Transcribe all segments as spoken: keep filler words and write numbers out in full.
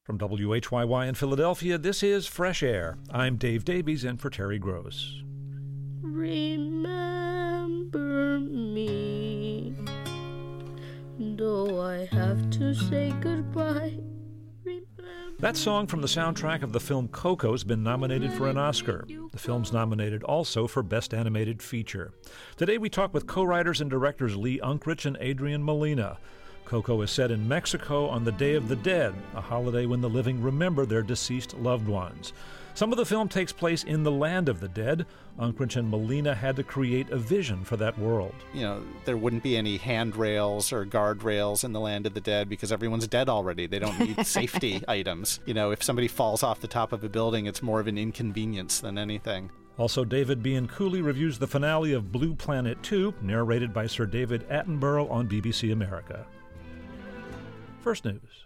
From W H Y Y in Philadelphia, this is Fresh Air. I'm Dave Davies in for Terry Gross. Remember me, though I have to say goodbye. Remember That song from the soundtrack of the film Coco has been nominated for an Oscar. The film's nominated also for Best Animated Feature. Today we talk with co-writers and directors Lee Unkrich and Adrian Molina. Coco is set in Mexico on the Day of the Dead, a holiday when the living remember their deceased loved ones. Some of the film takes place in the land of the dead. Unkrich and Molina had to create a vision for that world. You know, there wouldn't be any handrails or guardrails in the land of the dead because everyone's dead already. They don't need safety items. You know, if somebody falls off the top of a building, it's more of an inconvenience than anything. Also, David Bianculli reviews the finale of Blue Planet two, narrated by Sir David Attenborough on B B C America. First news.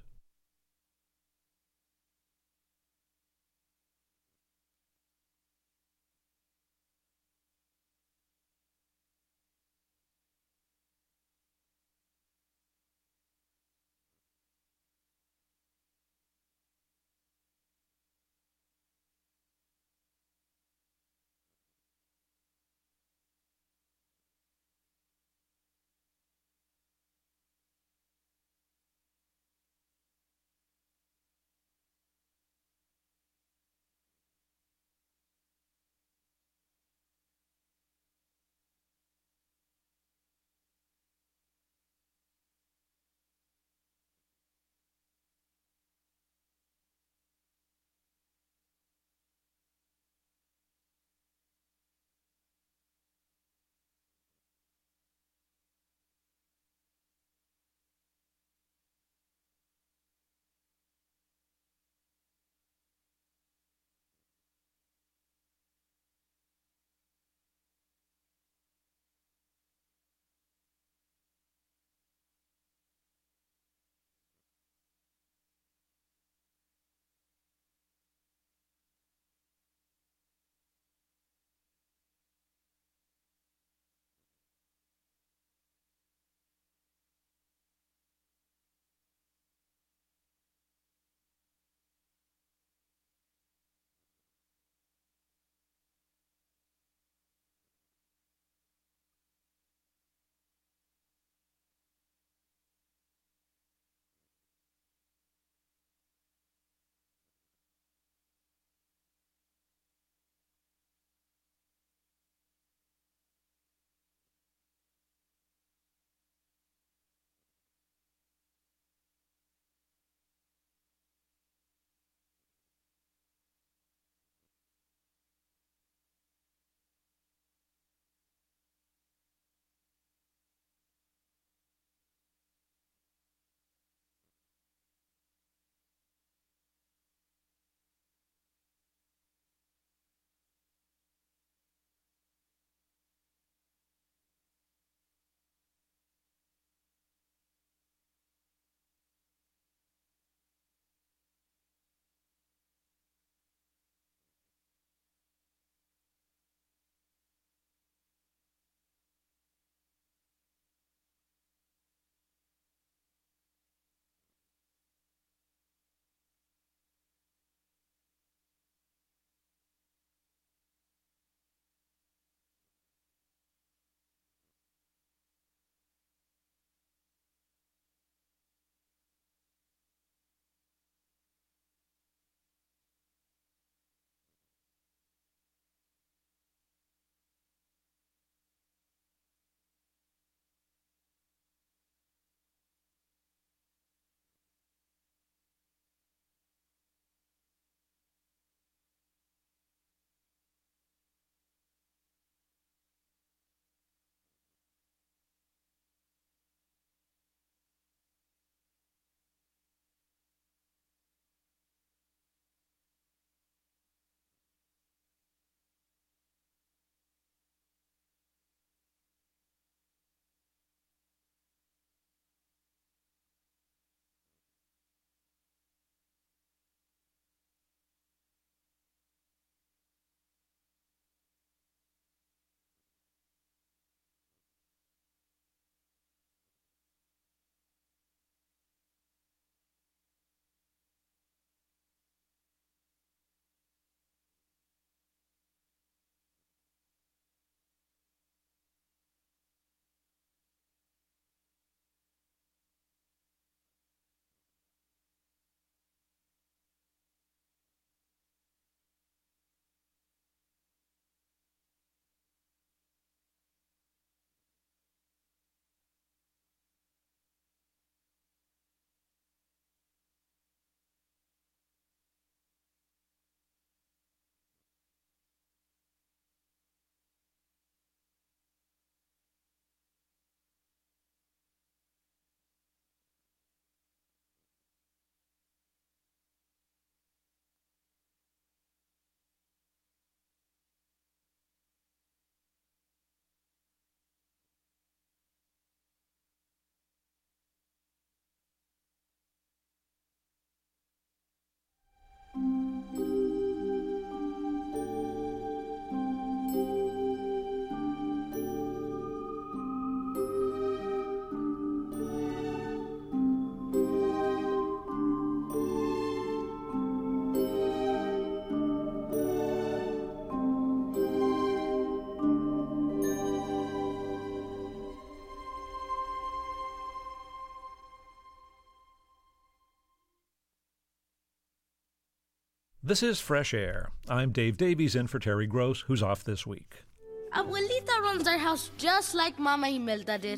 This is Fresh Air. I'm Dave Davies in for Terry Gross, who's off this week. Abuelita runs our house just like Mama Imelda did.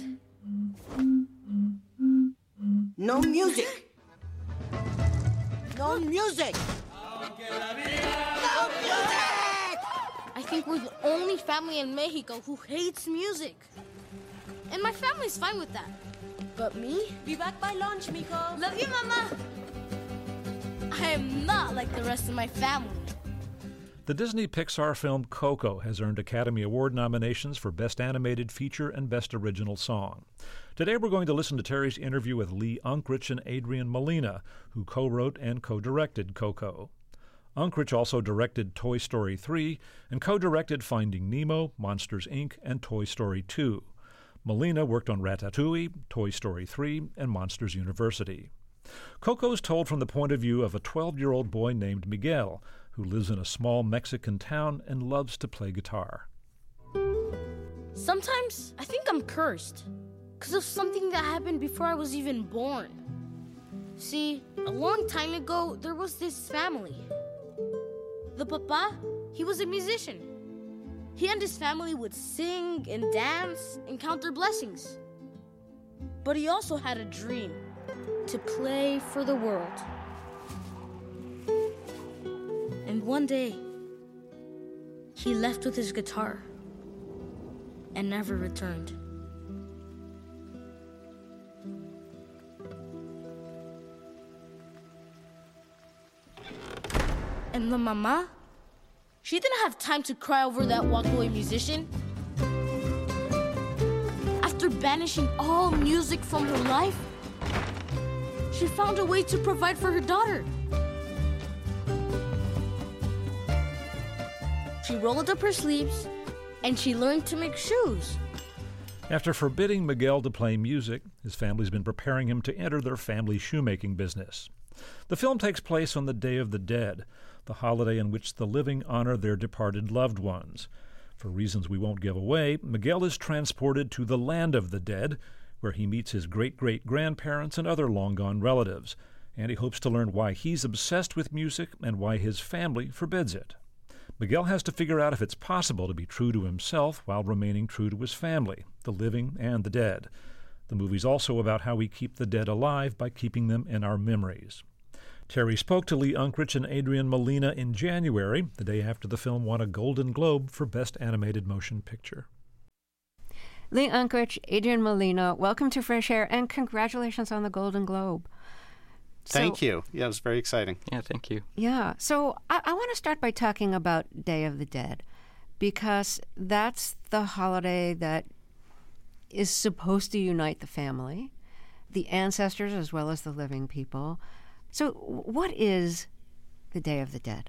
No music. No music. No music. I think we're the only family in Mexico who hates music. And my family's fine with that. But me? Be back by lunch, mijo. Love you, Mama. I am not like the rest of my family. The Disney Pixar film Coco has earned Academy Award nominations for Best Animated Feature and Best Original Song. Today we're going to listen to Terry's interview with Lee Unkrich and Adrian Molina, who co-wrote and co-directed Coco. Unkrich also directed Toy Story three and co-directed Finding Nemo, Monsters, Incorporated, and Toy Story two. Molina worked on Ratatouille, Toy Story three, and Monsters University. Coco is told from the point of view of a twelve-year-old boy named Miguel, who lives in a small Mexican town and loves to play guitar. Sometimes I think I'm cursed because of something that happened before I was even born. See, a long time ago, there was this family. The papa, he was a musician. He and his family would sing and dance and count their blessings. But he also had a dream to play for the world. And one day, he left with his guitar and never returned. And the mama, she didn't have time to cry over that walk-away musician. After banishing all music from her life, she found a way to provide for her daughter. She rolled up her sleeves, and she learned to make shoes. After forbidding Miguel to play music, his family's been preparing him to enter their family shoemaking business. The film takes place on the Day of the Dead, the holiday in which the living honor their departed loved ones. For reasons we won't give away, Miguel is transported to the land of the dead, where he meets his great-great-grandparents and other long-gone relatives, and he hopes to learn why he's obsessed with music and why his family forbids it. Miguel has to figure out if it's possible to be true to himself while remaining true to his family, the living and the dead. The movie's also about how we keep the dead alive by keeping them in our memories. Terry spoke to Lee Unkrich and Adrian Molina in January, the day after the film won a Golden Globe for Best Animated Motion Picture. Lee Unkrich, Adrian Molina, welcome to Fresh Air, and congratulations on the Golden Globe. Thank so, you. Yeah, it was very exciting. Yeah, thank you. Yeah. So I, I want to start by talking about Day of the Dead, because that's the holiday that is supposed to unite the family, the ancestors as well as the living people. So what is the Day of the Dead?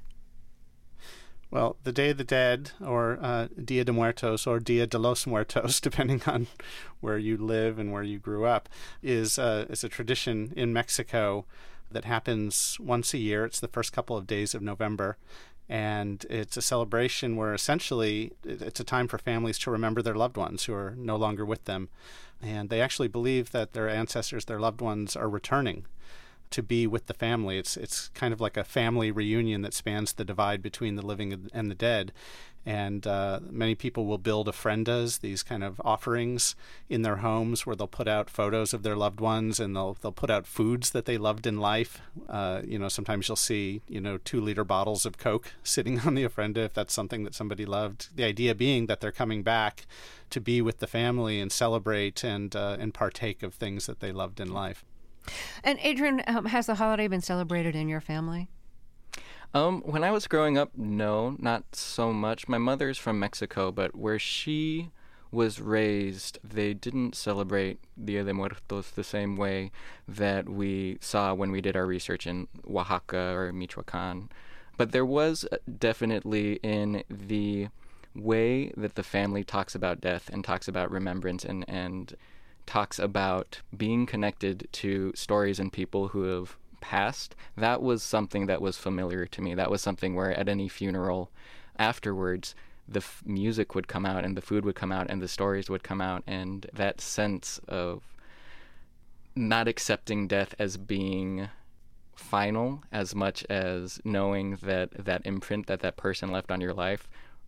Well, the Day of the Dead, or uh, Dia de Muertos, or Dia de los Muertos, depending on where you live and where you grew up, is, uh, is a tradition in Mexico that happens once a year. It's the first couple of days of November, and it's a celebration where essentially it's a time for families to remember their loved ones who are no longer with them. And they actually believe that their ancestors, their loved ones, are returning to be with the family. It's it's kind of like a family reunion that spans the divide between the living and the dead. And uh, many people will build ofrendas, these kind of offerings in their homes where they'll put out photos of their loved ones, and they'll they'll put out foods that they loved in life. Uh, you know, sometimes you'll see, you know, two liter bottles of Coke sitting on the ofrenda if that's something that somebody loved. The idea being that they're coming back to be with the family and celebrate and uh, and partake of things that they loved in life. And Adrian, um, has the holiday been celebrated in your family? Um, when I was growing up, no, not so much. My mother's from Mexico, but where she was raised, they didn't celebrate Dia de Muertos the same way that we saw when we did our research in Oaxaca or Michoacan. But there was definitely in the way that the family talks about death and talks about remembrance and, and talks about being connected to stories and people who have passed, that was something that was familiar to me. That was something where at any funeral afterwards, the f- music would come out and the food would come out and the stories would come out, and that sense of not accepting death as being final as much as knowing that that imprint that that person left on your life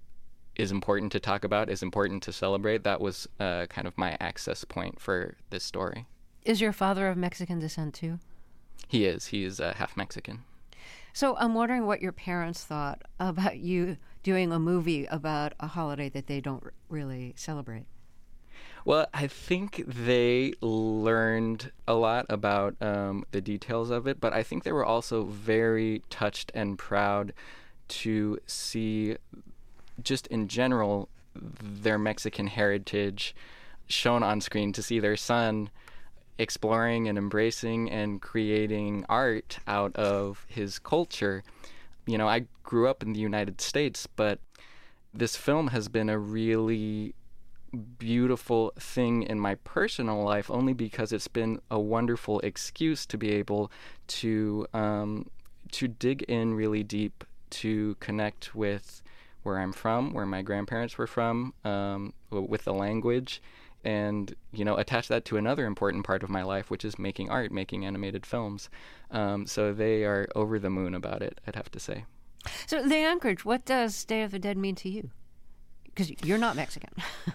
is important to talk about, is important to celebrate. That was uh, kind of my access point for this story. Is your father of Mexican descent too? He is. He is uh, half Mexican. So I'm wondering what your parents thought about you doing a movie about a holiday that they don't r- really celebrate. Well, I think they learned a lot about um, the details of it, but I think they were also very touched and proud to see, just in general, their Mexican heritage shown on screen, to see their son exploring and embracing and creating art out of his culture. You know, I grew up in the United States, but this film has been a really beautiful thing in my personal life only because it's been a wonderful excuse to be able to um, to dig in really deep, to connect with where I'm from, where my grandparents were from, um, with the language, and, you know, attach that to another important part of my life, which is making art, making animated films. Um, so they are over the moon about it, I'd have to say. So, the Anchorage, what does Day of the Dead mean to you? Because you're not Mexican.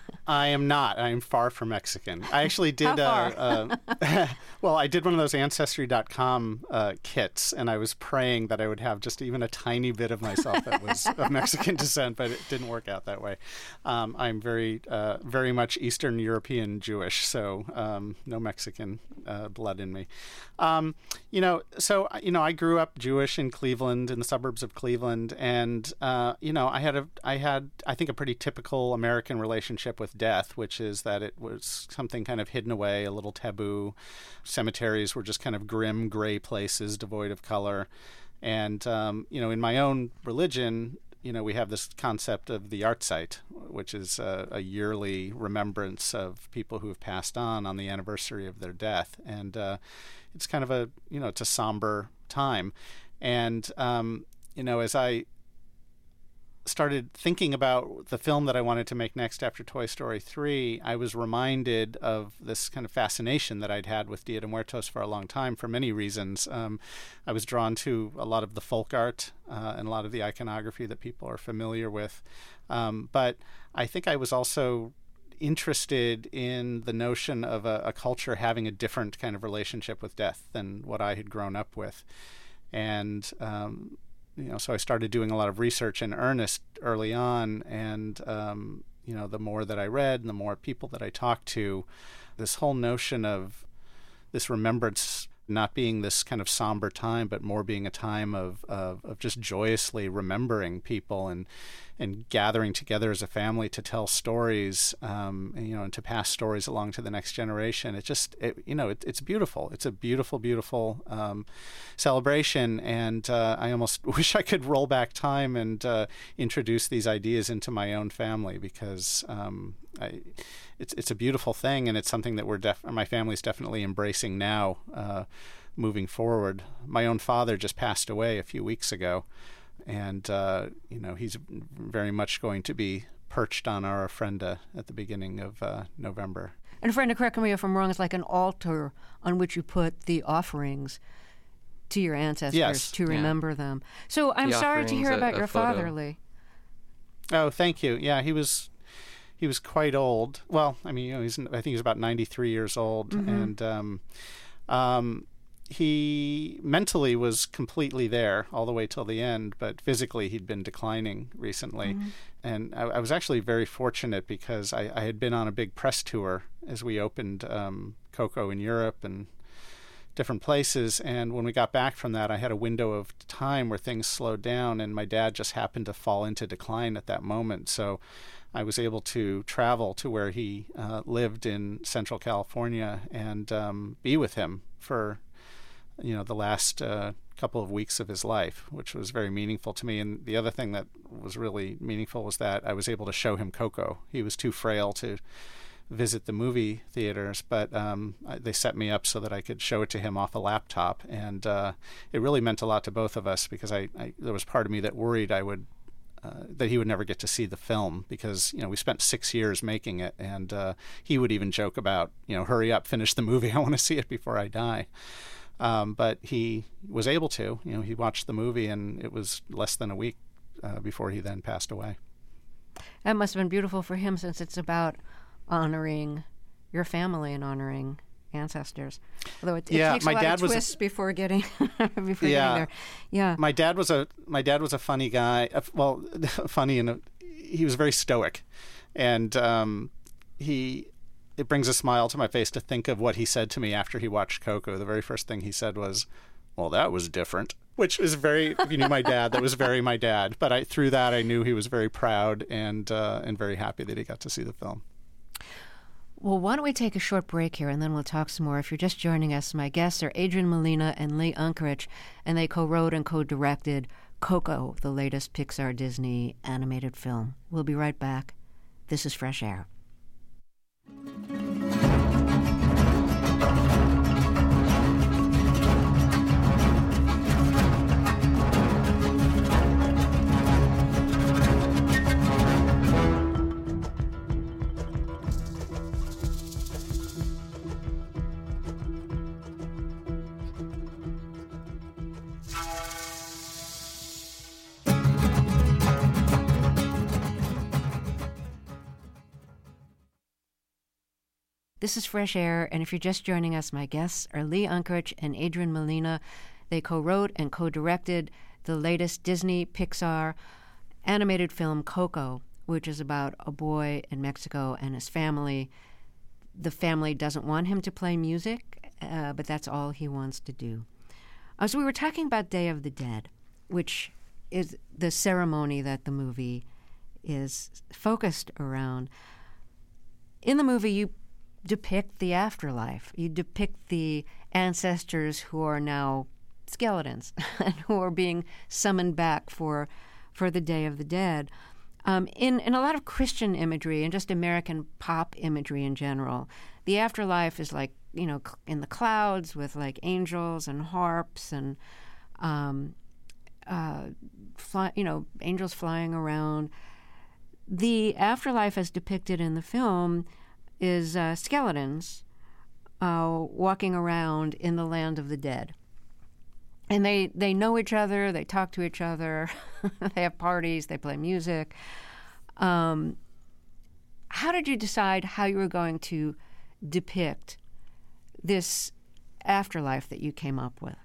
I am not. I am far from Mexican. I actually did. How far? Uh, uh, well, I did one of those Ancestry dot com uh, kits, and I was praying that I would have just even a tiny bit of myself that was of Mexican descent, but it didn't work out that way. Um, I'm very, uh, very much Eastern European Jewish, so um, no Mexican uh, blood in me. Um, you know, so you know, I grew up Jewish in Cleveland, in the suburbs of Cleveland, and uh, you know, I had a, I had, I think, a pretty typical American relationship with death, which is that it was something kind of hidden away, a little taboo. Cemeteries were just kind of grim, gray places devoid of color. And, um, you know, in my own religion, you know, we have this concept of the art site, which is a, a yearly remembrance of people who have passed on on the anniversary of their death. And uh, it's kind of a, you know, it's a somber time. And, um, you know, as I started thinking about the film that I wanted to make next after Toy Story three, I was reminded of this kind of fascination that I'd had with Dia de Muertos for a long time for many reasons. Um, I was drawn to a lot of the folk art uh, and a lot of the iconography that people are familiar with. Um, but I think I was also interested in the notion of a, a culture having a different kind of relationship with death than what I had grown up with. And um, You know, so I started doing a lot of research in earnest early on, and um, you know, the more that I read and the more people that I talked to, this whole notion of this remembrance not being this kind of somber time, but more being a time of of, of just joyously remembering people and and gathering together as a family to tell stories, um, and, you know, and to pass stories along to the next generation. It just, it, you know, it, it's beautiful. It's a beautiful, beautiful um, celebration. And uh, I almost wish I could roll back time and uh, introduce these ideas into my own family, because um, I, it's it's a beautiful thing, and it's something that we're def- my family's definitely embracing now, uh, moving forward. My own father just passed away a few weeks ago. And, uh, you know, he's very much going to be perched on our ofrenda at the beginning of uh, November. And ofrenda, correct me if I'm wrong, it's like an altar on which you put the offerings to your ancestors, yes. to Yeah. remember them. So I'm The sorry to hear offering's a- about a your photo. father, Lee. Oh, thank you. Yeah, he was he was quite old. Well, I mean, you know, he's I think he's about ninety-three years old, Mm-hmm. and um, um, he mentally was completely there all the way till the end, but physically he'd been declining recently. Mm-hmm. And I, I was actually very fortunate because I, I had been on a big press tour as we opened um, Coco in Europe and different places. And when we got back from that, I had a window of time where things slowed down, and my dad just happened to fall into decline at that moment. So I was able to travel to where he uh, lived in Central California and um, be with him for, you know, the last uh, couple of weeks of his life, which was very meaningful to me. And the other thing that was really meaningful was that I was able to show him Coco. He was too frail to visit the movie theaters, but um, they set me up so that I could show it to him off a laptop. And uh, it really meant a lot to both of us, because I, I there was part of me that worried I would uh, that he would never get to see the film, because, you know, we spent six years making it, and uh, he would even joke about, you know, hurry up, finish the movie. I want to see it before I die. Um, but he was able to. You know, he watched the movie, and it was less than a week uh, before he then passed away. That must have been beautiful for him, since it's about honoring your family and honoring ancestors. Although it, it yeah, takes my a lot dad of was twists a, before getting before yeah, getting there. Yeah, my dad was a my dad was a funny guy. Uh, well, funny and he was very stoic, and um, he. It brings a smile to my face to think of what he said to me after he watched Coco. The very first thing he said was, "Well, that was different," which is very. If you knew my dad, that was very my dad. But I, through that, I knew he was very proud and uh, and very happy that he got to see the film. Well, why don't we take a short break here, and then we'll talk some more. If you're just joining us, my guests are Adrian Molina and Lee Unkrich, and they co-wrote and co-directed Coco, the latest Pixar Disney animated film. We'll be right back. This is Fresh Air. This is Fresh Air, and if you're just joining us, my guests are Lee Unkrich and Adrian Molina. They co-wrote and co-directed the latest Disney Pixar animated film Coco, which is about a boy in Mexico and his family. The family doesn't want him to play music, uh, but that's all he wants to do. Uh, so we were talking about Day of the Dead, which is the ceremony that the movie is focused around. In the movie, you depict the afterlife. You depict the ancestors who are now skeletons and who are being summoned back for for the Day of the Dead. Um, in, in a lot of Christian imagery and just American pop imagery in general, the afterlife is like, you know, in the clouds with like angels and harps and, um, uh, fly, you know, angels flying around. The afterlife as depicted in the film is uh, skeletons uh, walking around in the land of the dead. And they, they know each other, they talk to each other, they have parties, they play music. Um, how did you decide how you were going to depict this afterlife that you came up with?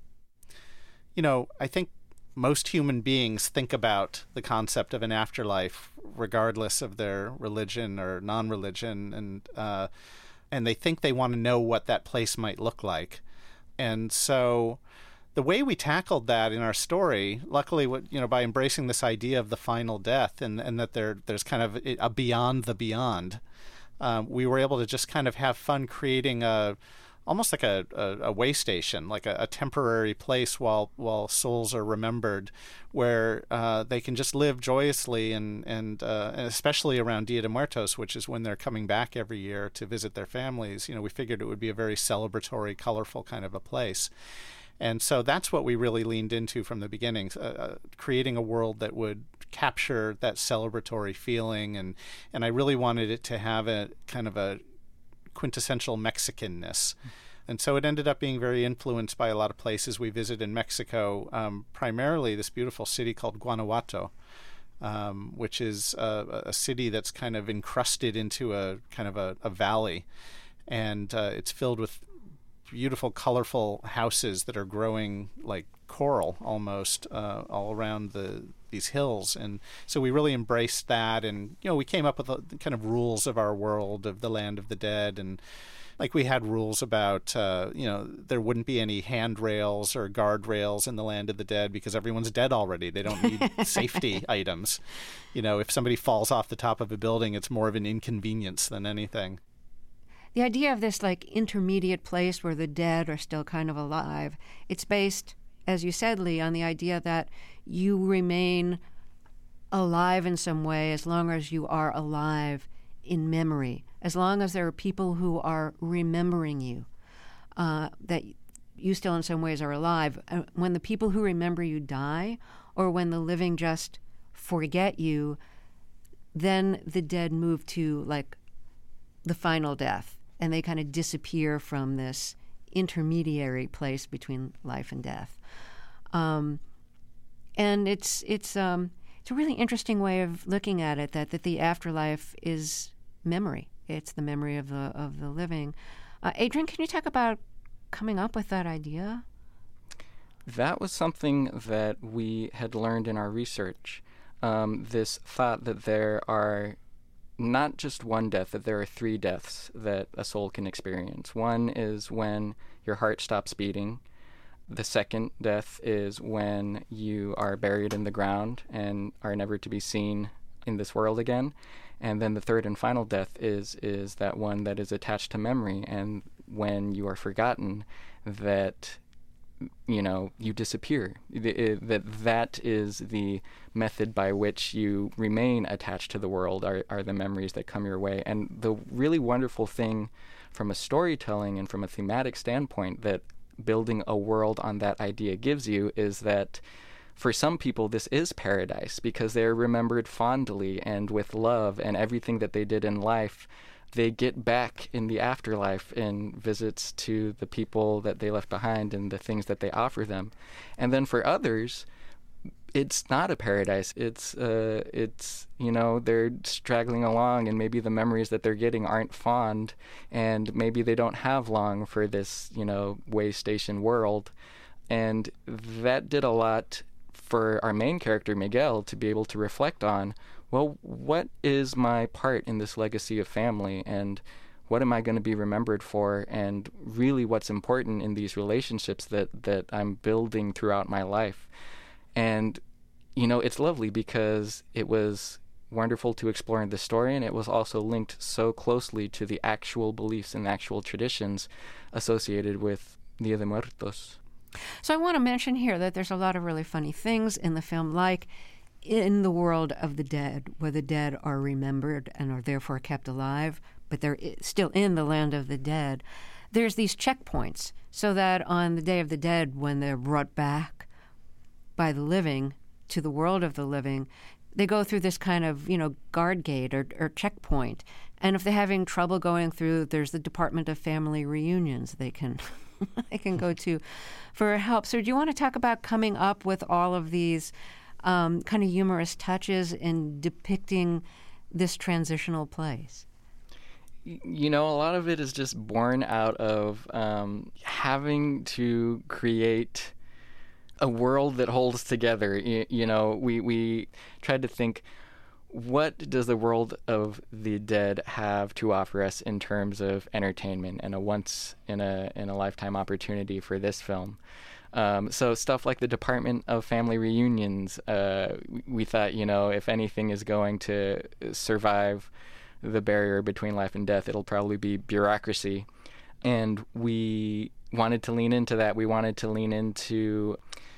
You know, I think most human beings think about the concept of an afterlife regardless of their religion or non-religion, and uh, and they think they want to know what that place might look like. And so the way we tackled that in our story, luckily, you know, by embracing this idea of the final death and, and that there there's kind of a beyond the beyond, um, we were able to just kind of have fun creating a almost like a, a, a way station, like a, a temporary place while while souls are remembered, where uh, they can just live joyously, and and, uh, and especially around Dia de Muertos, which is when they're coming back every year to visit their families. You know, we figured it would be a very celebratory, colorful kind of a place. And so that's what we really leaned into from the beginning, uh, creating a world that would capture that celebratory feeling. And, and I really wanted it to have a kind of a quintessential Mexicanness. And so it ended up being very influenced by a lot of places we visit in Mexico, um, primarily this beautiful city called Guanajuato, um, which is a, a city that's kind of encrusted into a kind of a, a valley. And uh, it's filled with beautiful, colorful houses that are growing like coral almost uh, all around the these hills. And so we really embraced that, and you know, we came up with a, kind of rules of our world of the land of the dead. And like we had rules about uh, you know, there wouldn't be any handrails or guardrails in the land of the dead because everyone's dead already. They don't need safety items. You know, if somebody falls off the top of a building, it's more of an inconvenience than anything. The idea of this like intermediate place where the dead are still kind of alive, it's based, as you said, Lee, on the idea that you remain alive in some way as long as you are alive in memory, as long as there are people who are remembering you, uh, that you still in some ways are alive. Uh, when the people who remember you die, or when the living just forget you, then the dead move to like the final death, and they kind of disappear from this intermediary place between life and death. Um, and it's it's um, it's a really interesting way of looking at it, that, that the afterlife is memory. It's the memory of the of the living. Uh, Adrian, can you talk about coming up with that idea? That was something that we had learned in our research. Um, this thought that there are not just one death, that there are three deaths that a soul can experience. One is when your heart stops beating. The second death is when you are buried in the ground and are never to be seen in this world again. And then the third and final death is is that one that is attached to memory, and when you are forgotten, that you know you disappear. That that is the method by which you remain attached to the world, are, are the memories that come your way. And the really wonderful thing from a storytelling and from a thematic standpoint that building a world on that idea gives you is that for some people, this is paradise because they're remembered fondly and with love, and everything that they did in life, they get back in the afterlife in visits to the people that they left behind and the things that they offer them. And then for others, it's not a paradise. It's, uh, it's you know, they're straggling along, and maybe the memories that they're getting aren't fond, and maybe they don't have long for this, you know, way station world. And that did a lot for our main character, Miguel, to be able to reflect on, well, what is my part in this legacy of family, and what am I going to be remembered for, and really what's important in these relationships that, that I'm building throughout my life. And, you know, it's lovely because it was wonderful to explore in the story, and it was also linked so closely to the actual beliefs and actual traditions associated with Dia de Muertos. So I want to mention here that there's a lot of really funny things in the film, like in the world of the dead, where the dead are remembered and are therefore kept alive, but they're still in the land of the dead. There's these checkpoints, so that on the Day of the Dead, when they're brought back by the living to the world of the living, they go through this kind of, you know, guard gate or, or checkpoint. And if they're having trouble going through, there's the Department of Family Reunions they can they can go to for help. So do you want to talk about coming up with all of these um, kind of humorous touches in depicting this transitional place? You know, a lot of it is just born out of um, having to create a world that holds together. You, you know, we, we tried to think, what does the world of the dead have to offer us in terms of entertainment and a once in a in a lifetime opportunity for this film? Um, so stuff like the Department of Family Reunions, uh, we thought, you know, if anything is going to survive the barrier between life and death, it'll probably be bureaucracy. And we wanted to lean into that. We wanted to lean into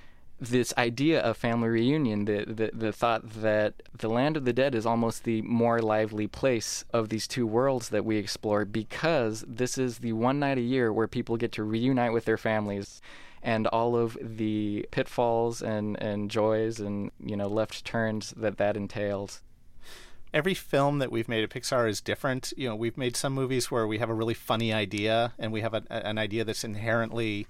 this idea of family reunion, the, the the thought that the land of the dead is almost the more lively place of these two worlds that we explore, because this is the one night a year where people get to reunite with their families, and all of the pitfalls and, and joys and, you know, left turns that that entails. Every film that we've made at Pixar is different. You know, we've made some movies where we have a really funny idea, and we have a, an idea that's inherently,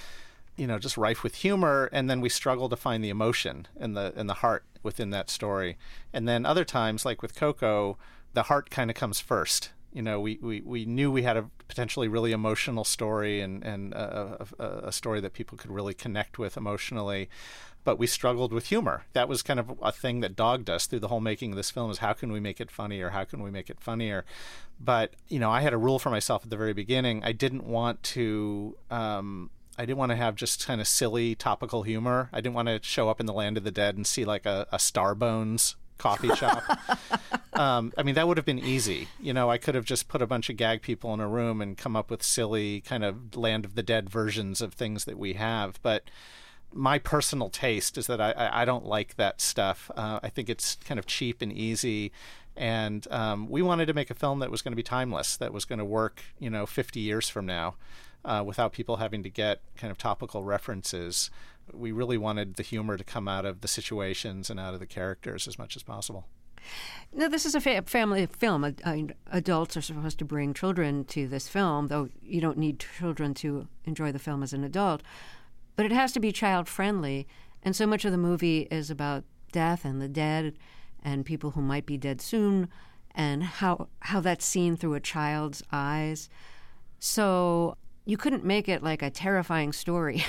you know, just rife with humor, and then we struggle to find the emotion and the and the heart within that story. And then other times, like with Coco, the heart kind of comes first. You know, we, we, we knew we had a potentially really emotional story and, and a, a, a story that people could really connect with emotionally, but we struggled with humor. That was kind of a thing that dogged us through the whole making of this film, is how can we make it funnier? How can we make it funnier? But, you know, I had a rule for myself at the very beginning. I didn't want to... Um, I didn't want to have just kind of silly topical humor. I didn't want to show up in the Land of the Dead and see like a, a Starbones coffee shop. um, I mean, that would have been easy. You know, I could have just put a bunch of gag people in a room and come up with silly kind of Land of the Dead versions of things that we have. But my personal taste is that I, I don't like that stuff. Uh, I think it's kind of cheap and easy. And um, we wanted to make a film that was going to be timeless, that was going to work, you know, fifty years from now. Uh, without people having to get kind of topical references. We really wanted the humor to come out of the situations and out of the characters as much as possible. No, this is a fa- family film. Uh, uh, adults are supposed to bring children to this film, though you don't need children to enjoy the film as an adult. But it has to be child-friendly, and so much of the movie is about death and the dead and people who might be dead soon and how how that's seen through a child's eyes. So you couldn't make it like a terrifying story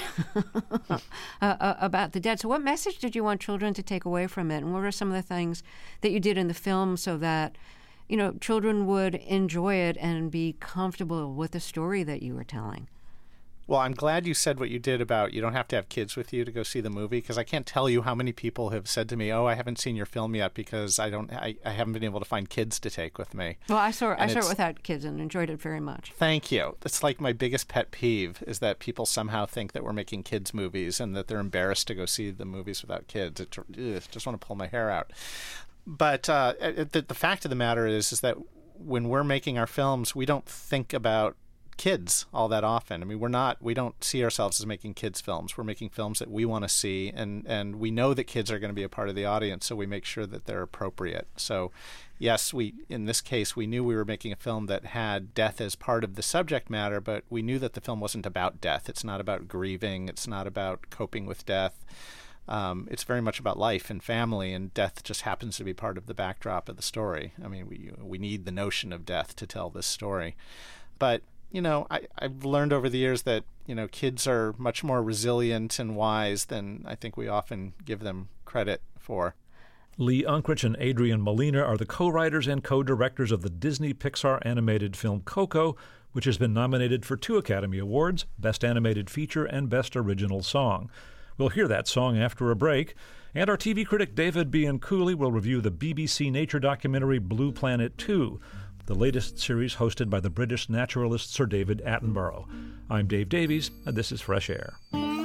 uh, about the dead. So what message did you want children to take away from it? And what are some of the things that you did in the film so that, you know, children would enjoy it and be comfortable with the story that you were telling? Well, I'm glad you said what you did about you don't have to have kids with you to go see the movie, because I can't tell you how many people have said to me, "Oh, I haven't seen your film yet because I don't, I, I haven't been able to find kids to take with me." Well, I saw, and I saw it without kids and enjoyed it very much. Thank you. It's like my biggest pet peeve is that people somehow think that we're making kids movies and that they're embarrassed to go see the movies without kids. It, ugh, just want to pull my hair out. But uh, the, the fact of the matter is, is that when we're making our films, we don't think about kids all that often. I mean, we're not, we don't see ourselves as making kids films. We're making films that we want to see, and, and we know that kids are going to be a part of the audience, so we make sure that they're appropriate. So yes, we, in this case, we knew we were making a film that had death as part of the subject matter, but we knew that the film wasn't about death. It's not about grieving. It's not about coping with death. Um, it's very much about life and family, and death just happens to be part of the backdrop of the story. I mean, we we need the notion of death to tell this story. But you know, I, I've learned over the years that, you know, kids are much more resilient and wise than I think we often give them credit for. Lee Unkrich and Adrian Molina are the co-writers and co-directors of the Disney Pixar animated film Coco, which has been nominated for two Academy Awards, Best Animated Feature and Best Original Song. We'll hear that song after a break. And our T V critic David Bianculli will review the B B C nature documentary Blue Planet two, the latest series hosted by the British naturalist Sir David Attenborough. I'm Dave Davies, and this is Fresh Air.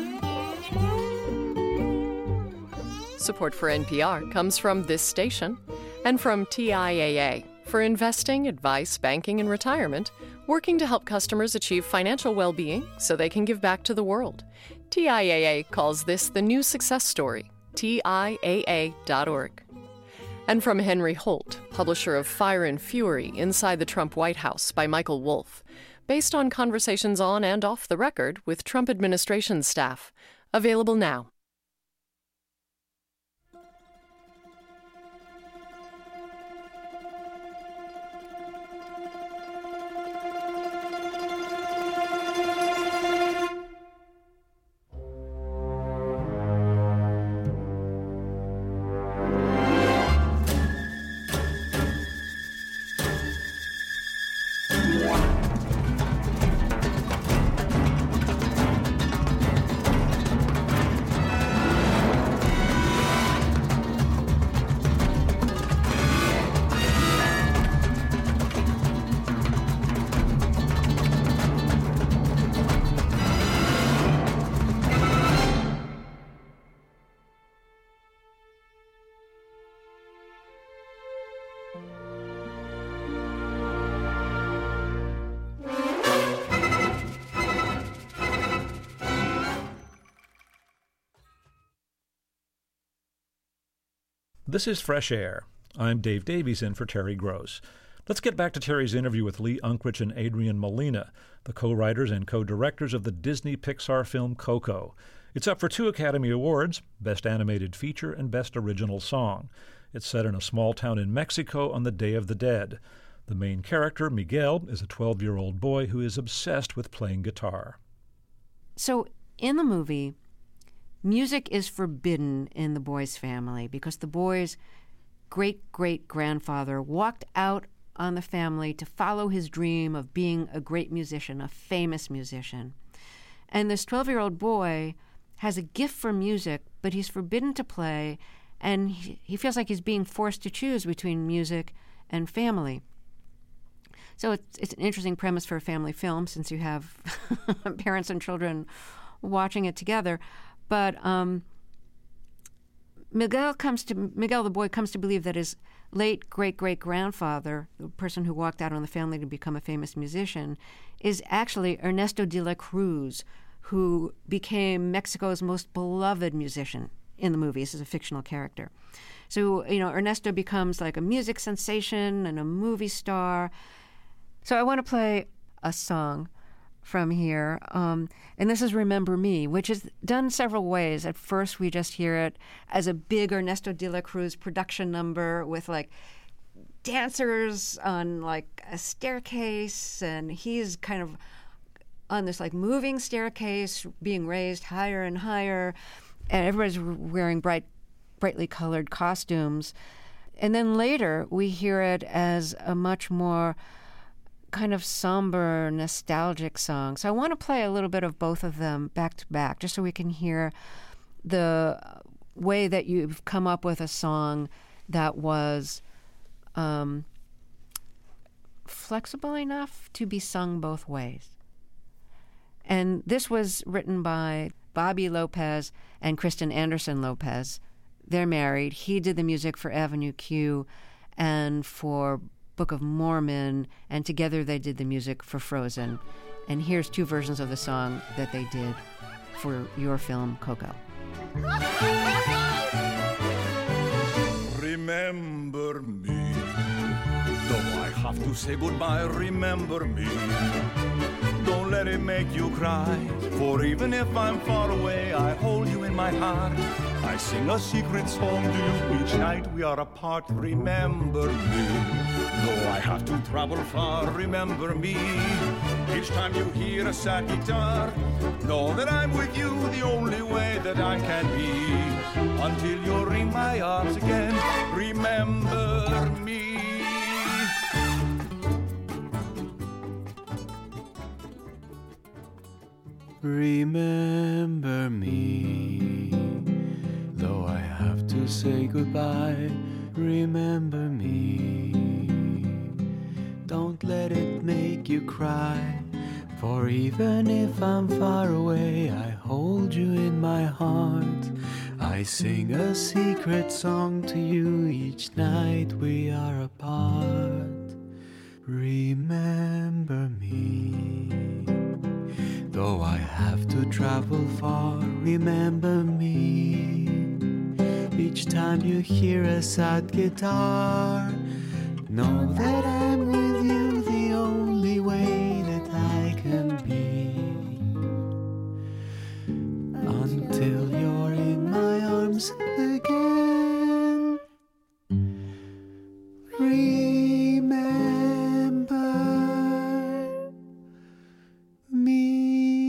Support for N P R comes from this station and from T I A A for investing, advice, banking, and retirement, working to help customers achieve financial well-being so they can give back to the world. T I A A calls this the new success story. T I A A dot org. And from Henry Holt, publisher of Fire and Fury, Inside the Trump White House by Michael Wolff, based on conversations on and off the record with Trump administration staff. Available now. This is Fresh Air. I'm Dave Davies in for Terry Gross. Let's get back to Terry's interview with Lee Unkrich and Adrian Molina, the co-writers and co-directors of the Disney Pixar film Coco. It's up for two Academy Awards, Best Animated Feature and Best Original Song. It's set in a small town in Mexico on the Day of the Dead. The main character, Miguel, is a twelve-year-old boy who is obsessed with playing guitar. So in the movie, music is forbidden in the boy's family because the boy's great-great-grandfather walked out on the family to follow his dream of being a great musician, a famous musician. And this twelve-year-old boy has a gift for music, but he's forbidden to play, and he, he feels like he's being forced to choose between music and family. So it's, it's an interesting premise for a family film since you have parents and children watching it together. But um, Miguel comes to Miguel, the boy, comes to believe that his late great-great-grandfather, the person who walked out on the family to become a famous musician, is actually Ernesto de la Cruz, who became Mexico's most beloved musician in the movie. This is a fictional character. So, you know, Ernesto becomes like a music sensation and a movie star. So I want to play a song from here, um, and this is Remember Me, which is done several ways. At first, we just hear it as a big Ernesto de la Cruz production number with like dancers on like a staircase, and he's kind of on this like moving staircase being raised higher and higher, and everybody's wearing bright, brightly colored costumes. And then later, we hear it as a much more kind of somber, nostalgic song. So I want to play a little bit of both of them back to back, just so we can hear the way that you've come up with a song that was um, flexible enough to be sung both ways. And this was written by Bobby Lopez and Kristen Anderson Lopez. They're married. He did the music for Avenue Q and for Book of Mormon, and together they did the music for Frozen. And here's two versions of the song that they did for your film, Coco. Remember me, though I have to say goodbye, remember me. Don't let it make you cry, for even if I'm far away, I hold you in my heart. I sing a secret song to you each night we are apart. Remember me, though I have to travel far, remember me. Each time you hear a sad guitar, know that I'm with you the only way that I can be. Until you're in my arms again, remember me. Remember me, though I have to say goodbye. Remember me, don't let it make you cry. For even if I'm far away, I hold you in my heart. I sing a secret song to you each night we are apart. Remember me, though I have to travel far, remember me. Each time you hear a sad guitar, know that I'm with you the only way that I can be. Until you're in my arms again. Remember me.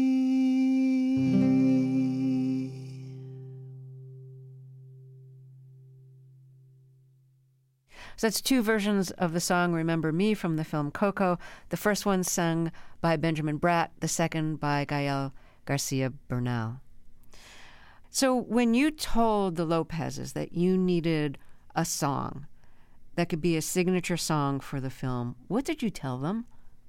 So that's two versions of the song Remember Me from the film Coco. The first one sung by Benjamin Bratt, the second by Gael Garcia Bernal. So when you told the Lopezes that you needed a song that could be a signature song for the film, what did you tell them?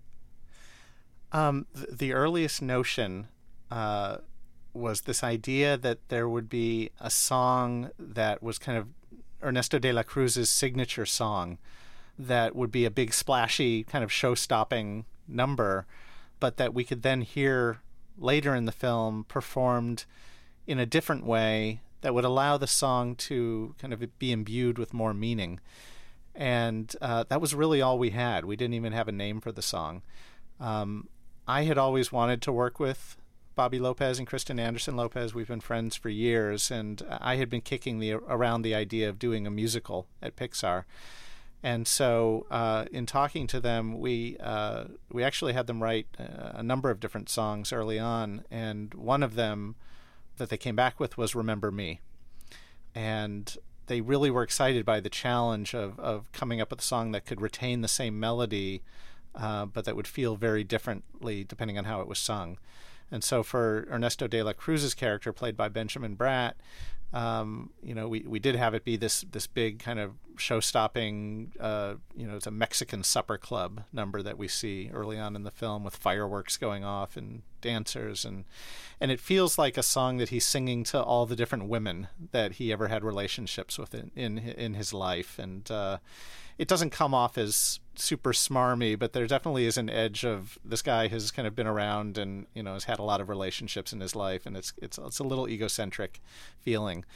Um, th- the earliest notion uh, was this idea that there would be a song that was kind of Ernesto de la Cruz's signature song that would be a big splashy kind of show-stopping number, but that we could then hear later in the film performed in a different way that would allow the song to kind of be imbued with more meaning. And uh, that was really all we had. We didn't even have a name for the song. Um, I had always wanted to work with Bobby Lopez and Kristen Anderson Lopez. We've been friends for years, and I had been kicking the around the idea of doing a musical at Pixar. And so uh, in talking to them, we uh, we actually had them write a number of different songs early on, and one of them that they came back with was Remember Me. And they really were excited by the challenge of, of coming up with a song that could retain the same melody, uh, but that would feel very differently depending on how it was sung. And so for Ernesto de la Cruz's character, played by Benjamin Bratt, um, you know, we, we did have it be this this big kind of show-stopping, uh, you know, it's a Mexican supper club number that we see early on in the film with fireworks going off and dancers. And and it feels like a song that he's singing to all the different women that he ever had relationships with in, in, in his life. And uh, it doesn't come off as super smarmy, but there definitely is an edge of this guy has kind of been around and, you know, has had a lot of relationships in his life, and it's it's it's a little egocentric feeling.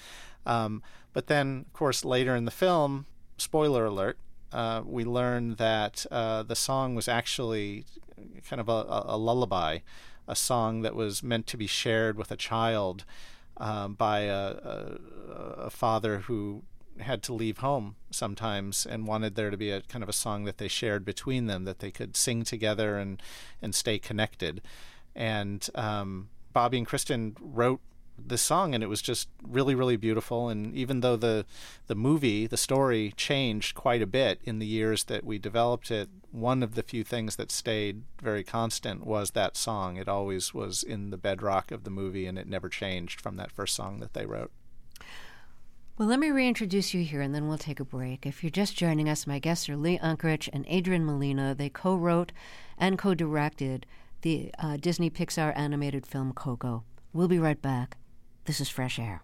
Um, but then, of course, later in the film, spoiler alert, uh, we learn that uh, the song was actually kind of a, a lullaby, a song that was meant to be shared with a child um, by a, a, a father who had to leave home sometimes and wanted there to be a kind of a song that they shared between them, that they could sing together and, and stay connected. And um, Bobby and Kristen wrote this song, and it was just really, really beautiful. And even though the the movie, the story, changed quite a bit in the years that we developed it, one of the few things that stayed very constant was that song. It always was in the bedrock of the movie, and it never changed from that first song that they wrote. Well, let me reintroduce you here, and then we'll take a break. If you're just joining us, my guests are Lee Unkrich and Adrian Molina. They co-wrote and co-directed the uh, Disney Pixar animated film Coco. We'll be right back. This is Fresh Air.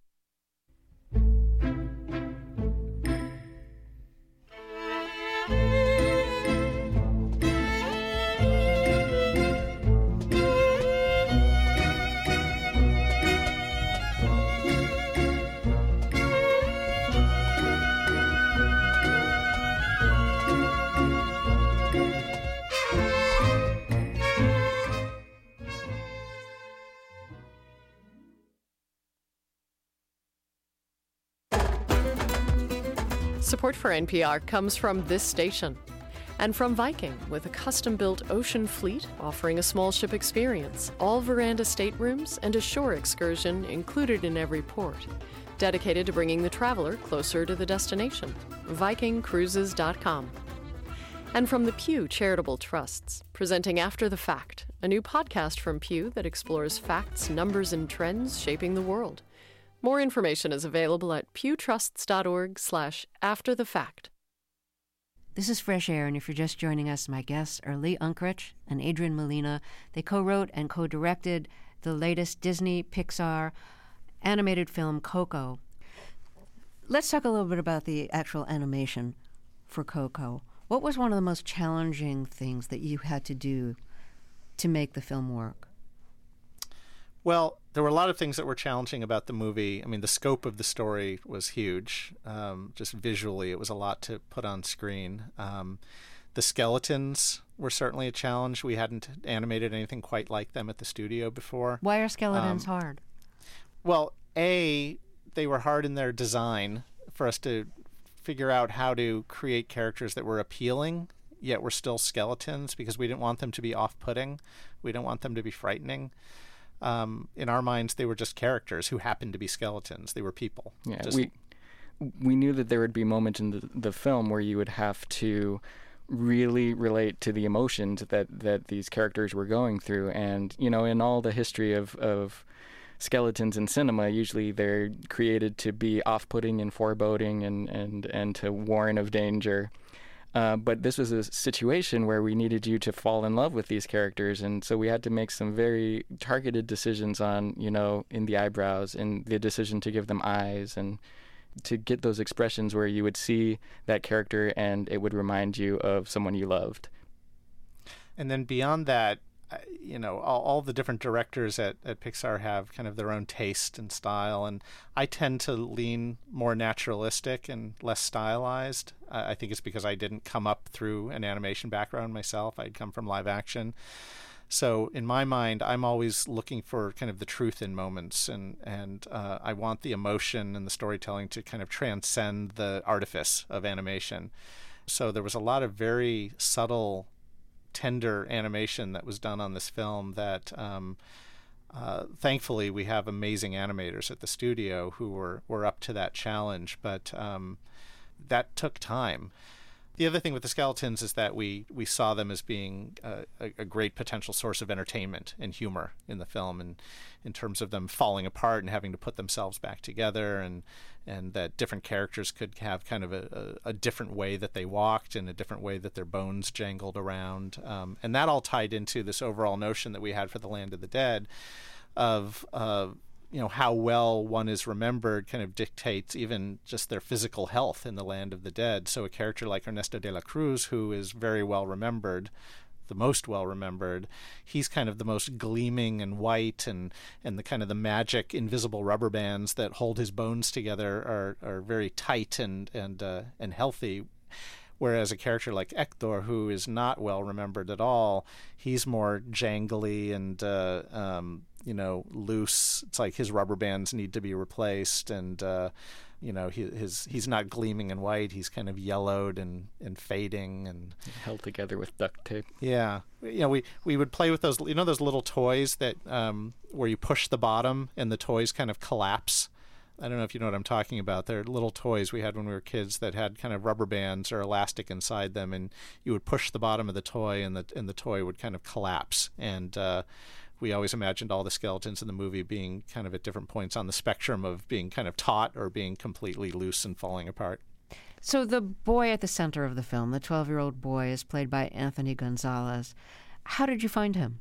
Support for N P R comes from this station and from Viking, with a custom-built ocean fleet offering a small ship experience, all veranda staterooms, and a shore excursion included in every port, dedicated to bringing the traveler closer to the destination. Viking Cruises dot com. And from the Pew Charitable Trusts, presenting After the Fact, a new podcast from Pew that explores facts, numbers, and trends shaping the world. More information is available at pewtrusts.org slash after the fact. This is Fresh Air, and if you're just joining us, my guests are Lee Unkrich and Adrian Molina. They co-wrote and co-directed the latest Disney Pixar animated film Coco. Let's talk a little bit about the actual animation for Coco. What was one of the most challenging things that you had to do to make the film work? Well, there were a lot of things that were challenging about the movie. I mean, the scope of the story was huge. Um, just visually, it was a lot to put on screen. Um, the skeletons were certainly a challenge. We hadn't animated anything quite like them at the studio before. Why are skeletons um, hard? Well, A, they were hard in their design for us to figure out how to create characters that were appealing, yet were still skeletons, because we didn't want them to be off-putting. We didn't want them to be frightening. Um, in our minds, they were just characters who happened to be skeletons. They were people. Yeah, just... we we knew that there would be moments in the, the film where you would have to really relate to the emotions that, that these characters were going through. And, you know, in all the history of, of skeletons in cinema, usually they're created to be off-putting and foreboding and, and, and to warn of danger. Uh, but this was a situation where we needed you to fall in love with these characters, and so we had to make some very targeted decisions on, you know, in the eyebrows and the decision to give them eyes and to get those expressions where you would see that character and it would remind you of someone you loved. And then beyond that, you know, all, all the different directors at, at Pixar have kind of their own taste and style, and I tend to lean more naturalistic and less stylized. Uh, I think it's because I didn't come up through an animation background myself. I'd come from live action. So in my mind, I'm always looking for kind of the truth in moments, and, and uh, I want the emotion and the storytelling to kind of transcend the artifice of animation. So there was a lot of very subtle, tender animation that was done on this film that um, uh, thankfully we have amazing animators at the studio who were, were up to that challenge, but um, that took time. The other thing with the skeletons is that we, we saw them as being a, a, a great potential source of entertainment and humor in the film, and in terms of them falling apart and having to put themselves back together, and and that different characters could have kind of a, a, a different way that they walked and a different way that their bones jangled around. Um, and that all tied into this overall notion that we had for the Land of the Dead of uh, you know, how well one is remembered kind of dictates even just their physical health in the Land of the Dead. So a character like Ernesto de la Cruz, who is very well remembered the most well remembered. He's kind of the most gleaming and white, and, and the kind of the magic invisible rubber bands that hold his bones together are, are very tight and and uh, and healthy. Whereas a character like Hector, who is not well remembered at all, he's more jangly and uh, um, you know, loose. It's like his rubber bands need to be replaced, and uh, you know, he, his he's not gleaming and white. He's kind of yellowed and, and fading and held together with duct tape. Yeah, you know, we, we would play with those. You know, those little toys that um, where you push the bottom and the toys kind of collapse. I don't know if you know what I'm talking about. They're little toys we had when we were kids that had kind of rubber bands or elastic inside them, and you would push the bottom of the toy, and the and the toy would kind of collapse. And uh, we always imagined all the skeletons in the movie being kind of at different points on the spectrum of being kind of taut or being completely loose and falling apart. So the boy at the center of the film, the twelve-year-old boy, is played by Anthony Gonzalez. How did you find him?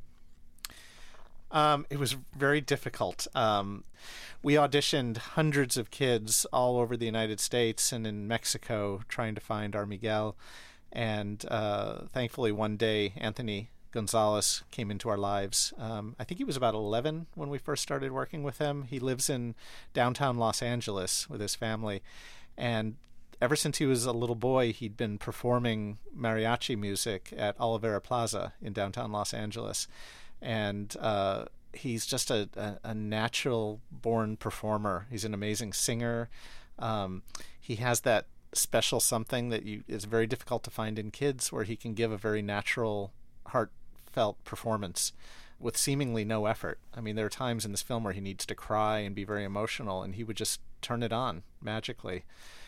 Um, it was very difficult. Um, we auditioned hundreds of kids all over the United States and in Mexico trying to find our Miguel. And uh, thankfully, one day, Anthony Gonzalez came into our lives. Um, I think he was about eleven when we first started working with him. He lives in downtown Los Angeles with his family. And ever since he was a little boy, he'd been performing mariachi music at Olivera Plaza in downtown Los Angeles. And uh, he's just a, a, a natural-born performer. He's an amazing singer. Um, he has that special something that you is very difficult to find in kids, where he can give a very natural, heartfelt performance with seemingly no effort. I mean, there are times in this film where he needs to cry and be very emotional, and he would just turn it on magically.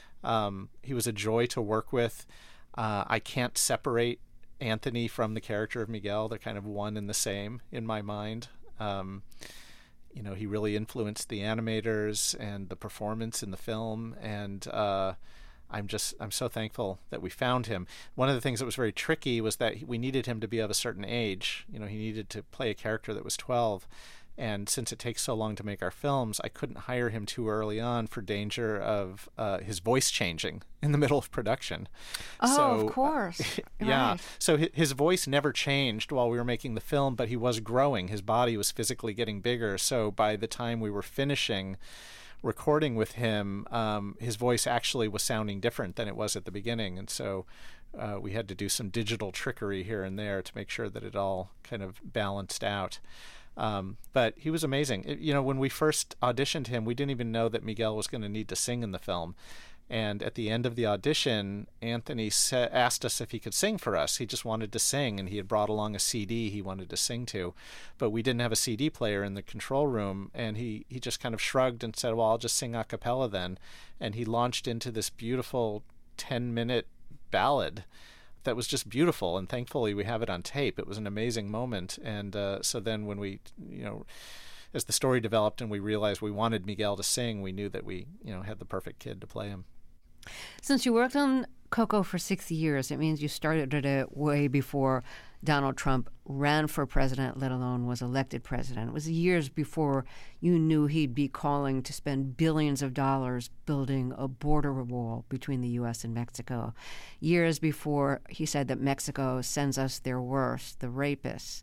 Um, he was a joy to work with. Uh, I can't separate Anthony from the character of Miguel. They're kind of one and the same in my mind. Um, you know, he really influenced the animators and the performance in the film, and uh, I'm just I'm so thankful that we found him. One of the things that was very tricky was that we needed him to be of a certain age. You know, he needed to play a character that was twelve. And since it takes so long to make our films, I couldn't hire him too early on for danger of uh, his voice changing in the middle of production. Oh, so, of course. Uh, yeah. Right. So his voice never changed while we were making the film, but he was growing. His body was physically getting bigger. So by the time we were finishing recording with him, um, his voice actually was sounding different than it was at the beginning. And so uh, we had to do some digital trickery here and there to make sure that it all kind of balanced out. Um, but he was amazing. It, you know, when we first auditioned him, we didn't even know that Miguel was going to need to sing in the film. And at the end of the audition, Anthony sa- asked us if he could sing for us. He just wanted to sing, and he had brought along a C D he wanted to sing to. But we didn't have a C D player in the control room, and he, he just kind of shrugged and said, well, I'll just sing a cappella then. And he launched into this beautiful ten-minute ballad that was just beautiful, and thankfully we have it on tape. It was an amazing moment. And uh, so then when we, you know, as the story developed and we realized we wanted Miguel to sing, we knew that we, you know, had the perfect kid to play him. Since you worked on Coco for six years, it means you started it way before Donald Trump ran for president, let alone was elected president. It was years before you knew he'd be calling to spend billions of dollars building a border wall between the U S and Mexico. Years before he said that Mexico sends us their worst, the rapists.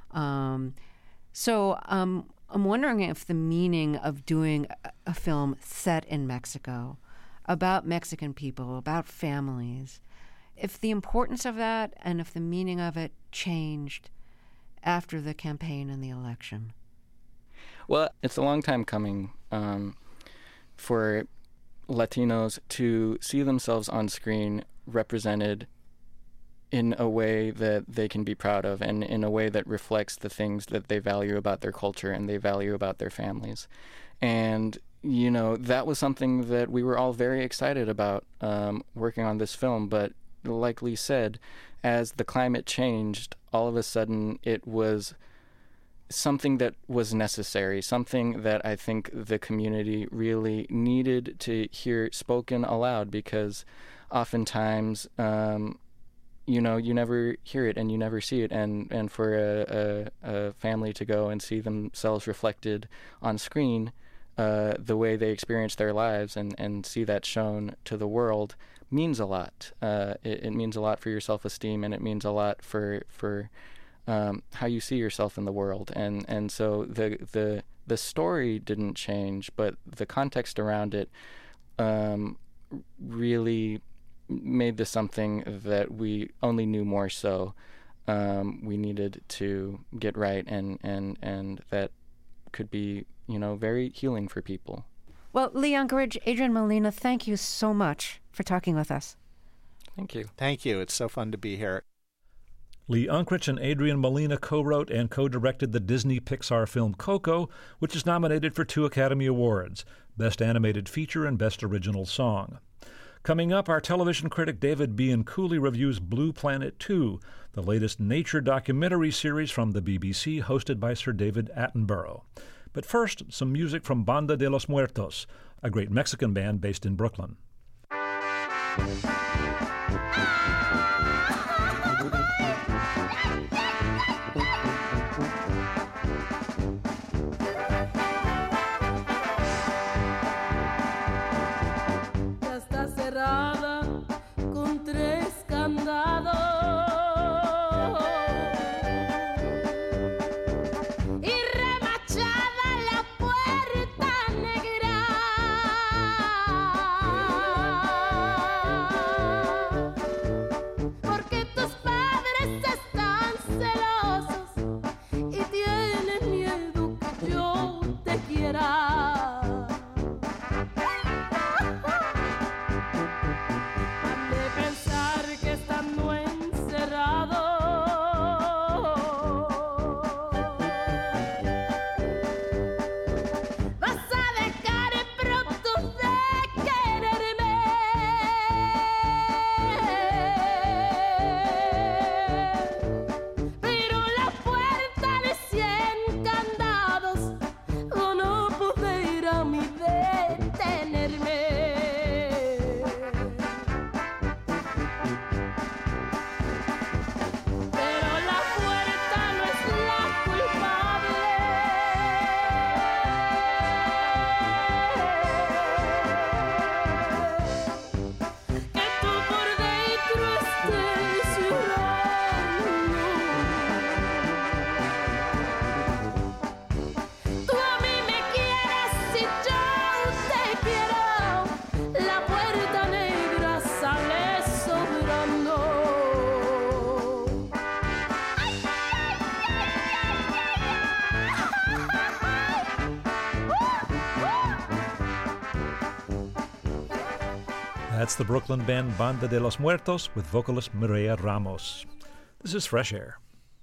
Um, so um, I'm wondering if the meaning of doing a, a film set in Mexico, about Mexican people, about families, if the importance of that and if the meaning of it changed after the campaign and the election. Well, it's a long time coming um, for Latinos to see themselves on screen represented in a way that they can be proud of, and in a way that reflects the things that they value about their culture and they value about their families. And you know, that was something that we were all very excited about um, working on this film. But like Lee said, as the climate changed, all of a sudden it was something that was necessary, something that I think the community really needed to hear spoken aloud, because oftentimes, um, you know, you never hear it and you never see it. And, and for a, a, a family to go and see themselves reflected on screen, uh, the way they experience their lives and, and see that shown to the world means a lot. Uh, it, it means a lot for your self-esteem, and it means a lot for for um, how you see yourself in the world. And and so the the the story didn't change, but the context around it um, really made this something that we only knew more so um, we needed to get right, and, and, and that could be, you know, very healing for people. Well, Lee Unkrich, Adrian Molina, thank you so much for talking with us. Thank you. Thank you. It's so fun to be here. Lee Unkrich and Adrian Molina co-wrote and co-directed the Disney Pixar film Coco, which is nominated for two Academy Awards, Best Animated Feature and Best Original Song. Coming up, our television critic David Bianculli reviews Blue Planet two, the latest nature documentary series from the B B C hosted by Sir David Attenborough. But first, some music from Banda de los Muertos, a great Mexican band based in Brooklyn. That's the Brooklyn band Banda de los Muertos with vocalist Mireya Ramos. This is Fresh Air.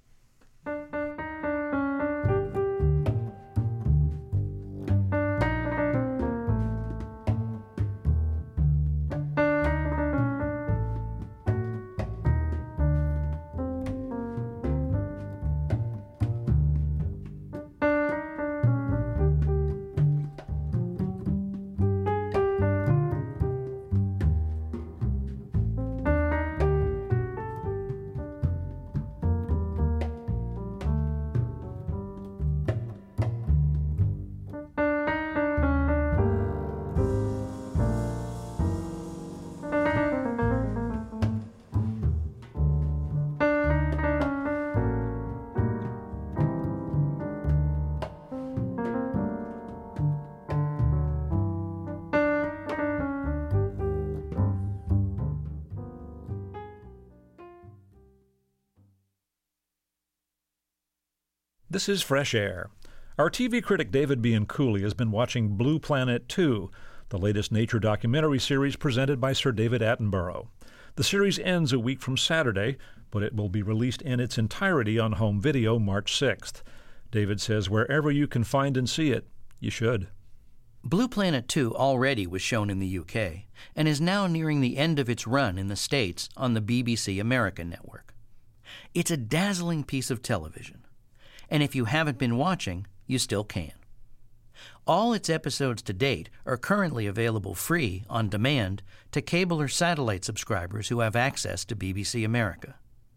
This is Fresh Air. Our T V critic David Bianculli has been watching Blue Planet two, the latest nature documentary series presented by Sir David Attenborough. The series ends a week from Saturday, but it will be released in its entirety on home video March sixth. David says wherever you can find and see it, you should. Blue Planet two already was shown in the U K and is now nearing the end of its run in the States on the B B C America network. It's a dazzling piece of television, and if you haven't been watching, you still can. All its episodes to date are currently available free on demand to cable or satellite subscribers who have access to B B C America.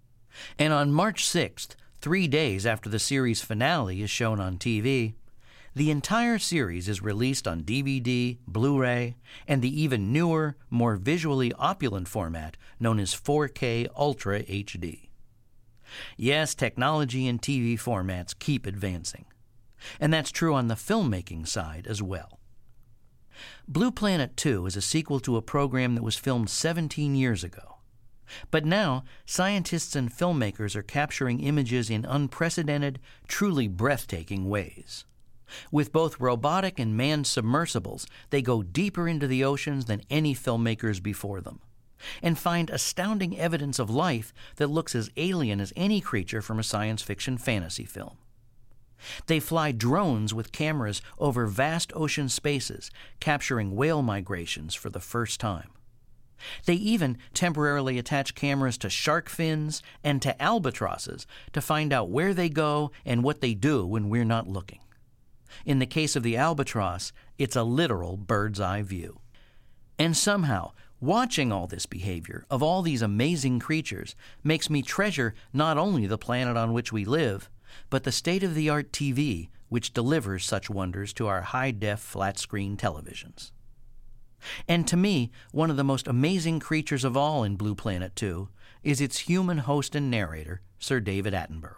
And on March sixth, three days after the series finale is shown on T V, The entire series is released on D V D, Blu-ray, and the even newer, more visually opulent format known as four K Ultra H D. Yes, technology and T V formats keep advancing. And that's true on the filmmaking side as well. Blue Planet two is a sequel to a program that was filmed seventeen years ago. But now, scientists and filmmakers are capturing images in unprecedented, truly breathtaking ways. With both robotic and manned submersibles, they go deeper into the oceans than any filmmakers before them, and find astounding evidence of life that looks as alien as any creature from a science fiction fantasy film. They fly drones with cameras over vast ocean spaces, capturing whale migrations for the first time. They even temporarily attach cameras to shark fins and to albatrosses to find out where they go and what they do when we're not looking. In the case of the albatross, it's a literal bird's eye view. And somehow, watching all this behavior of all these amazing creatures makes me treasure not only the planet on which we live, but the state-of-the-art T V which delivers such wonders to our high-def flat-screen televisions. And to me, one of the most amazing creatures of all in Blue Planet two is its human host and narrator, Sir David Attenborough.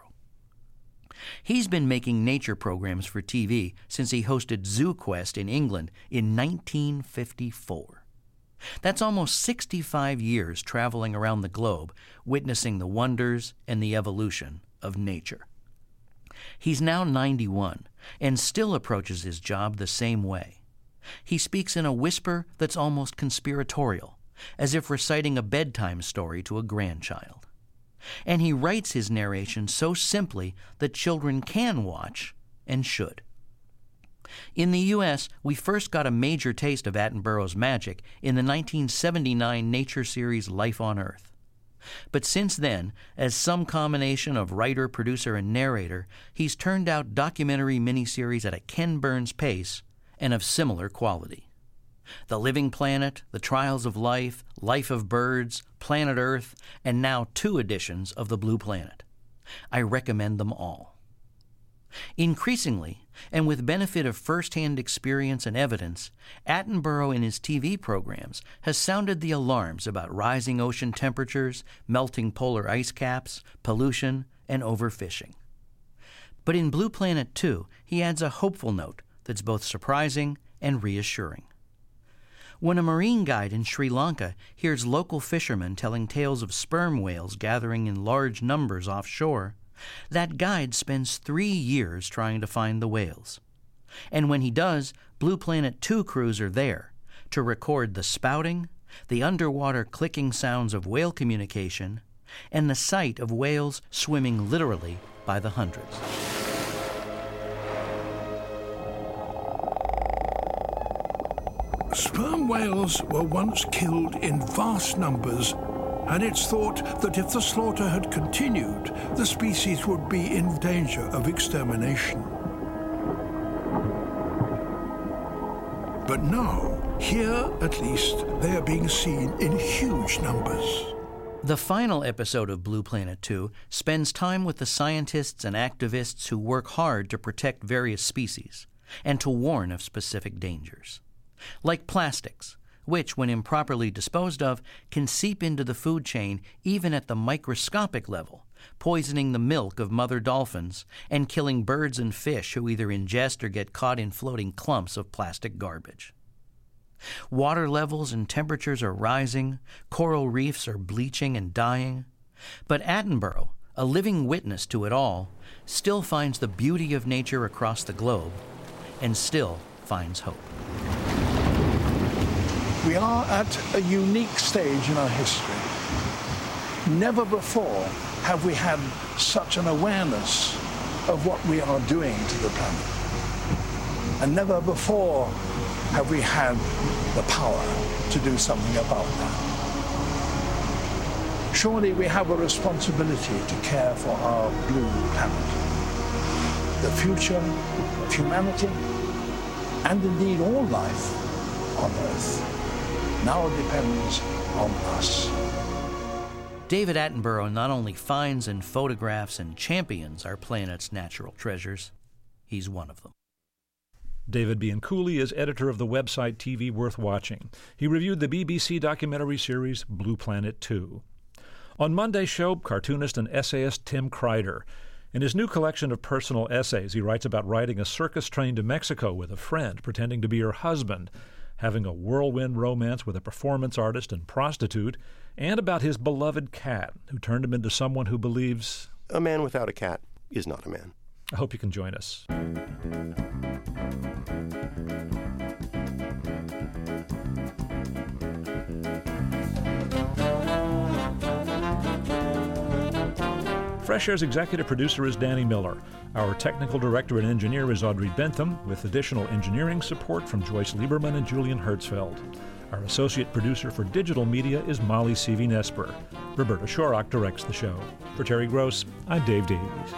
He's been making nature programs for T V since he hosted ZooQuest in England in nineteen fifty-four. That's almost sixty-five years traveling around the globe, witnessing the wonders and the evolution of nature. He's now ninety-one and still approaches his job the same way. He speaks in a whisper that's almost conspiratorial, as if reciting a bedtime story to a grandchild. And he writes his narration so simply that children can watch and should. In the U S, we first got a major taste of Attenborough's magic in the nineteen seventy-nine nature series Life on Earth. But since then, as some combination of writer, producer, and narrator, he's turned out documentary miniseries at a Ken Burns pace and of similar quality. The Living Planet, The Trials of Life, Life of Birds, Planet Earth, and now two editions of The Blue Planet. I recommend them all. Increasingly, and with benefit of first-hand experience and evidence, Attenborough in his T V programs has sounded the alarms about rising ocean temperatures, melting polar ice caps, pollution, and overfishing. But in Blue Planet two, he adds a hopeful note that's both surprising and reassuring. When a marine guide in Sri Lanka hears local fishermen telling tales of sperm whales gathering in large numbers offshore, that guide spends three years trying to find the whales. And when he does, Blue Planet two crews are there to record the spouting, the underwater clicking sounds of whale communication, and the sight of whales swimming literally by the hundreds. Sperm whales were once killed in vast numbers, and it's thought that if the slaughter had continued, the species would be in danger of extermination. But now, here at least, they are being seen in huge numbers. The final episode of Blue Planet two spends time with the scientists and activists who work hard to protect various species and to warn of specific dangers. Like plastics, which, when improperly disposed of, can seep into the food chain even at the microscopic level, poisoning the milk of mother dolphins and killing birds and fish who either ingest or get caught in floating clumps of plastic garbage. Water levels and temperatures are rising, coral reefs are bleaching and dying, but Attenborough, a living witness to it all, still finds the beauty of nature across the globe and still finds hope. We are at a unique stage in our history. Never before have we had such an awareness of what we are doing to the planet. And never before have we had the power to do something about that. Surely we have a responsibility to care for our blue planet. The future of humanity, and indeed all life on Earth, now depends on us. David Attenborough not only finds and photographs and champions our planet's natural treasures, he's one of them. David Bianculli is editor of the website T V Worth Watching. He reviewed the B B C documentary series Blue Planet two. On Monday's show, cartoonist and essayist Tim Kreider. In his new collection of personal essays, he writes about riding a circus train to Mexico with a friend pretending to be her husband, having a whirlwind romance with a performance artist and prostitute, and about his beloved cat, who turned him into someone who believes a man without a cat is not a man. I hope you can join us. Fresh Air's executive producer is Danny Miller. Our technical director and engineer is Audrey Bentham, with additional engineering support from Joyce Lieberman and Julian Hertzfeld. Our associate producer for digital media is Molly Seavy-Nesper. Roberta Shorrock directs the show. For Terry Gross, I'm Dave Davies.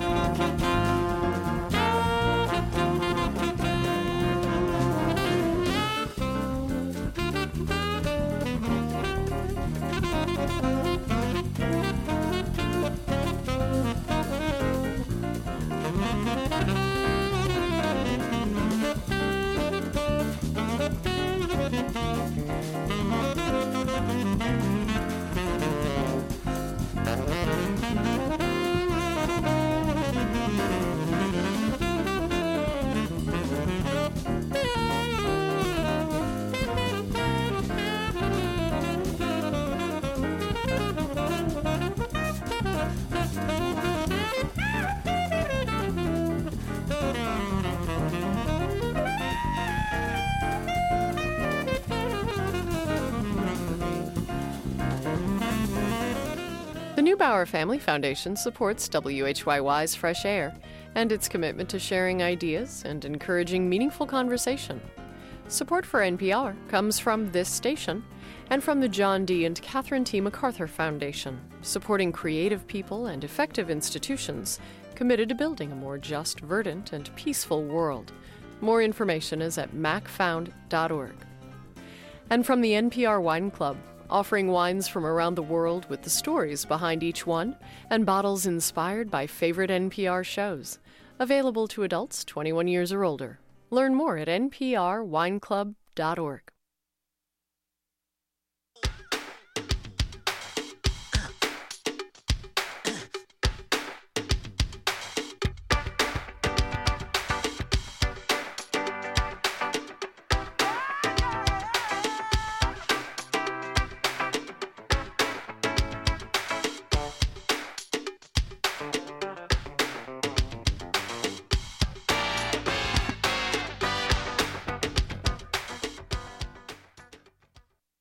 The Neubauer Family Foundation supports W H Y Y's Fresh Air and its commitment to sharing ideas and encouraging meaningful conversation. Support for N P R comes from this station and from the John D. and Catherine T. MacArthur Foundation, supporting creative people and effective institutions committed to building a more just, verdant, and peaceful world. More information is at mac found dot org. And from the N P R Wine Club, offering wines from around the world with the stories behind each one and bottles inspired by favorite N P R shows. Available to adults twenty-one years or older. Learn more at n p r wine club dot org.